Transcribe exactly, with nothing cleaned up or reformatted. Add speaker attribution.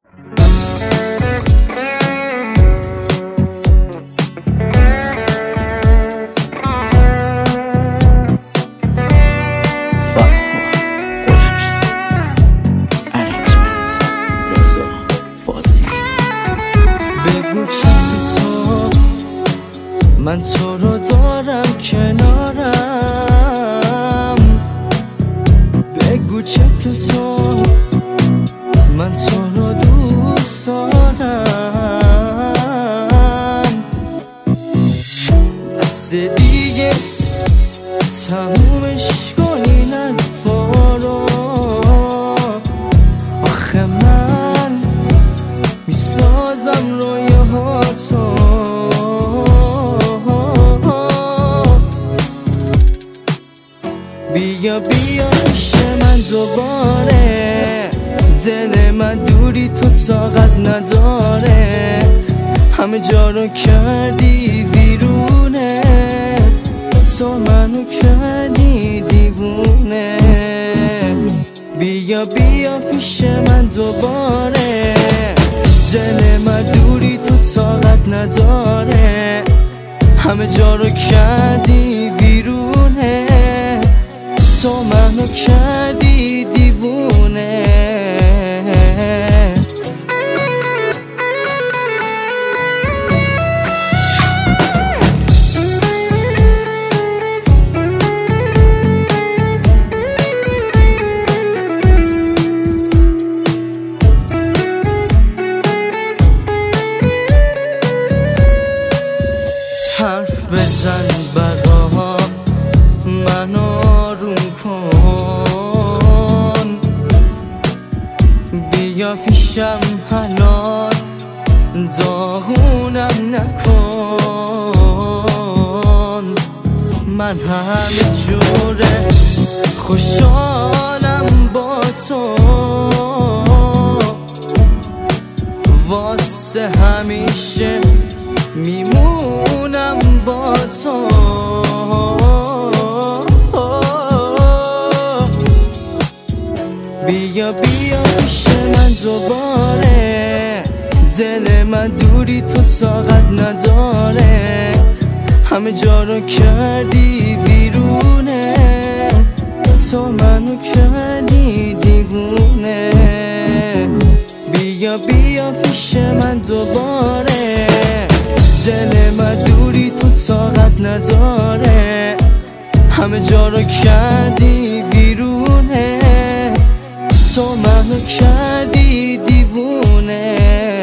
Speaker 1: بگو چند تو من تو رو دارم کنارم، بگو چند تو من تو رو دوست دارم. بس دیگه تمومش کنین حرفا رو، آخه من میسازم رویاهاتو. بیا بیا پیش من دوباره، دل من دوری تو طاقت نداره، همه جا رو کردی ویرونه، تو منو کردی دیوونه. بیا بیا پیش من دوباره، دل من دوری تو طاقت نداره، همه جا رو کردی ویرونه، تو منو کردی دیوونه. حرف بزن برام من آروم کن، بیا پیشم حالا داغونم نکن. من همه جوره خوشحالم با تو، واسه همیشه میمونم با تو. بیا بیا پیش من دوباره، دل من دوری تو طاقت نداره، همه جا رو کردی ویرونه، تو منو کردی دیوونه. بیا بیا پیش من دوباره، دل من دوری تو طاقت نداره، همه جا رو کردی ویرونه، تو منو کردی دیوونه.